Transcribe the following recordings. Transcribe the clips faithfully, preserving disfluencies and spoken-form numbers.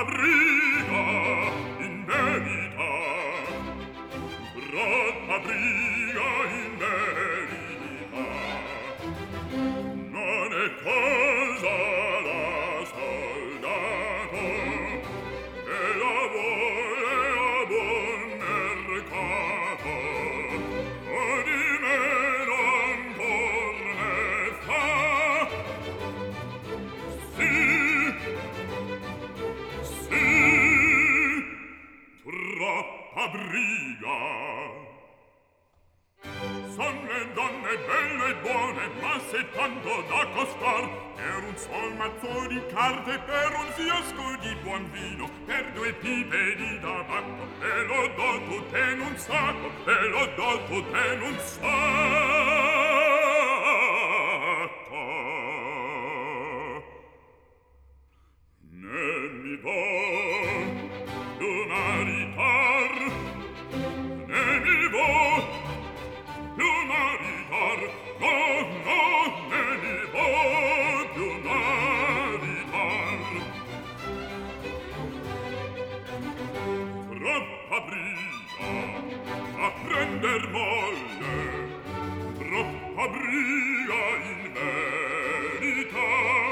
briga in verità, troppa briga in verità, non è cosa da soldato, e la vuole a buon mercato, o di meno ancor ne fa. Sì, sì, troppa briga. Son le donne belle e buone, ma se tanto da costar, per un sol mazzo di carte, per un fiasco di buon vino, per due pipe di tabacco, ve lo do tutte in un sacco, ve lo do tutte in un sacco. Ne mi vo più maritar, ne mi vo più maritar, no, no, ne mi vo più maritar. Troppa briga a prender molle, troppa briga in verità,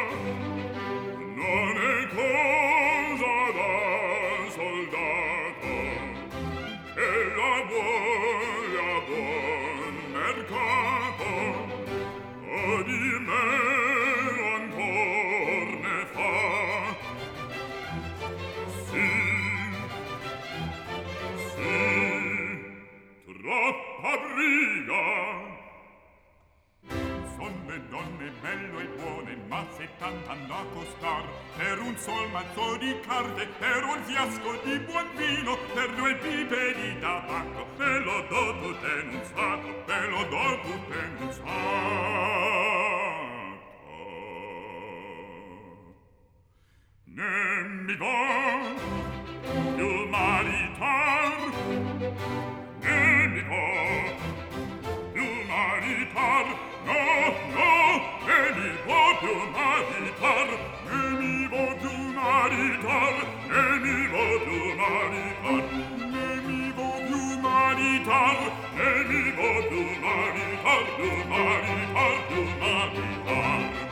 non è cosa da soldato, e la vuole a buon mercato, o di meno ancor ne fa. Sì, sì, troppa briga. Son le donne belle e buone, ma se tant'hanno a costar, per un sol mazzo di carte, per un fiasco di buon vino, per due pipe di tabacco, ve lo do tutte in un sacco, ve lo do tutte in un sacco. Ne mi va più maritar, ne mi va più maritar, no, no, ne mi vo più maritar, ne mi vo più maritar, ne mi vo più maritar, ne mi vo più maritar, ne mi vo più maritar, più maritar, più maritar.